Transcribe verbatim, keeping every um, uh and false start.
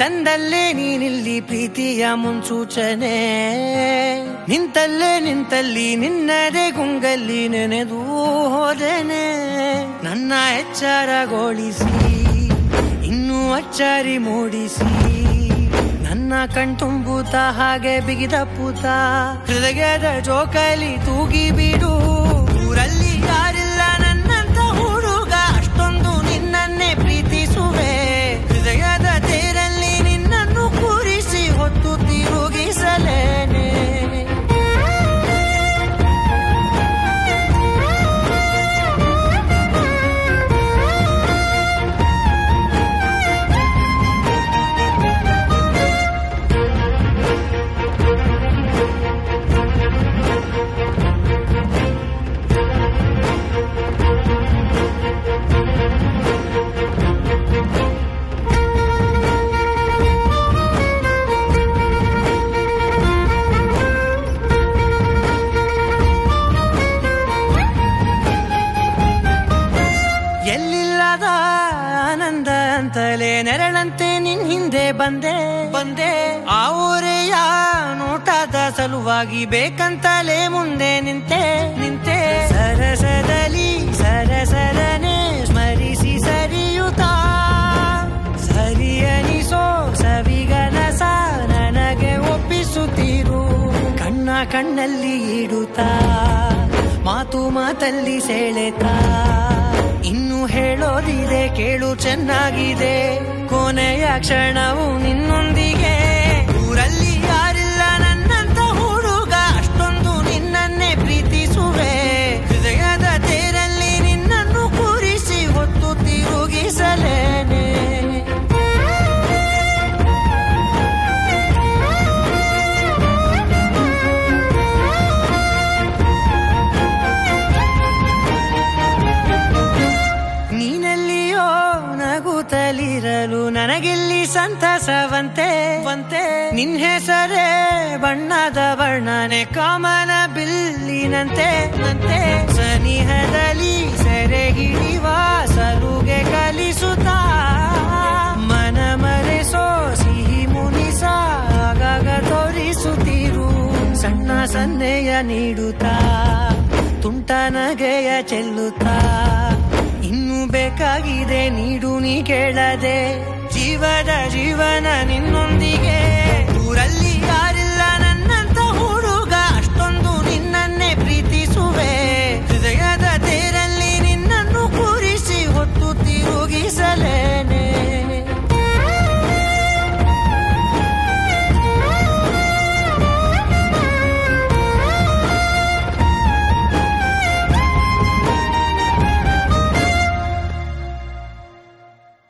ತಂದಲ್ಲೇ ನೀನಿಲ್ಲಿ ಪ್ರೀತಿಯ ಮುನ್ಸೂಚನೆ, ನಿಂತಲ್ಲೇ ನಿಂತಲ್ಲಿ ನಿನ್ನದೇ ಗುಂಗಲ್ಲಿ ನೆನೆದು ಹೋದೆನೆ. ನನ್ನ ಎಚ್ಚರಗೊಳಿಸಿ ಇನ್ನೂ ಅಚ್ಚರಿ ಮೂಡಿಸಿ, ನನ್ನ ಕಣ್ತುಂಬುತ್ತ ಹಾಗೆ ಬಿಗಿದ ಪೂತ ಹೃದಯದ ಜೋಕಾಲಿ ತೂಗಿ ಬಿಡು. ಊರಲ್ಲಿ ಯಾರಿಲ್ಲ ನನ್ನಂತ ಹುಡುಗ, ಅಷ್ಟೊಂದು ನಿನ್ನನ್ನೇ ಪ್ರೀತಿಸುವೆ. ಹೃದಯದ ತೇರಲ್ಲಿ ನಿನ್ನನ್ನು ಕೂರಿಸಿ ಹೊತ್ತು ತಿರುಗಿಸಲೇನೆ. ನೆರಳಂತೆ ನಿನ್ ಹಿಂದೆ ಬಂದೆ ಬಂದೆ ಆ ಊರೆಯ ನೋಟದ ಸಲುವಾಗಿ ಬೇಕಂತಲೇ ಮುಂದೆ ನಿಂತೆ ನಿಂತೆ. ಸರಸದಲ್ಲಿ ಸರಸರನೆ ಸ್ಮರಿಸಿ ಸರಿಯುತ್ತಾ, ಸರಿಯನಿಸೋ ಸವಿಗನಸ ನನಗೆ ಒಪ್ಪಿಸುತ್ತೀರು. ಕಣ್ಣ ಕಣ್ಣಲ್ಲಿ ಇಡುತ್ತಾ, ಮಾತು ಮಾತಲ್ಲಿ ಸೆಳೆತಾ, ಇನ್ನು ಹೇಳೋದಿದೆ ಕೇಳು ಚೆನ್ನಾಗಿದೆ. ಕೊನೆಯ ಕ್ಷಣವು ನಿನ್ನೊಂದಿಗೆ. ಊರಲ್ಲಿ ಯಾರಿಲ್ಲ ನನ್ನಂತ ಹುಡುಗ, ಅಷ್ಟೊಂದು ನಿನ್ನನ್ನೇ ಪ್ರೀತಿಸುವೆ. ಹೃದಯದ ತೇರಲ್ಲಿ ನಿನ್ನನ್ನು ಕೂರಿಸಿ ಹೊತ್ತು ತಿರುಗಿಸಲೇನೆ. ನಗುತ್ತಲಿರಲು ನನಗಿಲ್ಲಿ ಸಂತಸವಂತೆ ವಂತೆ. ನಿನ್ ಹೆಸರೇ ಬಣ್ಣದ ವರ್ಣನೆ ಕಾಮನ ಬಿಲ್ಲಿನಂತೆ ನಂತೆ. ಸನಿಹದಲ್ಲಿ ಸೆರೆ ಹಿಡಿಯುವ ಸಲುಗೆ ಕಲಿಸುತ್ತಾ, ಮನ ಮರೆಸೋ ಸಿಹಿ ಮುನಿಸ ಆಗಾಗ ತೋರಿಸುತ್ತೀರು. ಸಣ್ಣ ಸನ್ನೆಯ ನೀಡುತ್ತಾ, ತುಂಟ ನಗೆಯ ಚೆಲ್ಲುತ್ತಾ, ಇನ್ನು ಬೇಕಾಗಿದೆ ನೀಡು ನೀ ಕೇಳದೆ. ಜೀವದ ಜೀವನ ನಿನ್ನೊಂದಿಗೆ. ಊರಲ್ಲಿ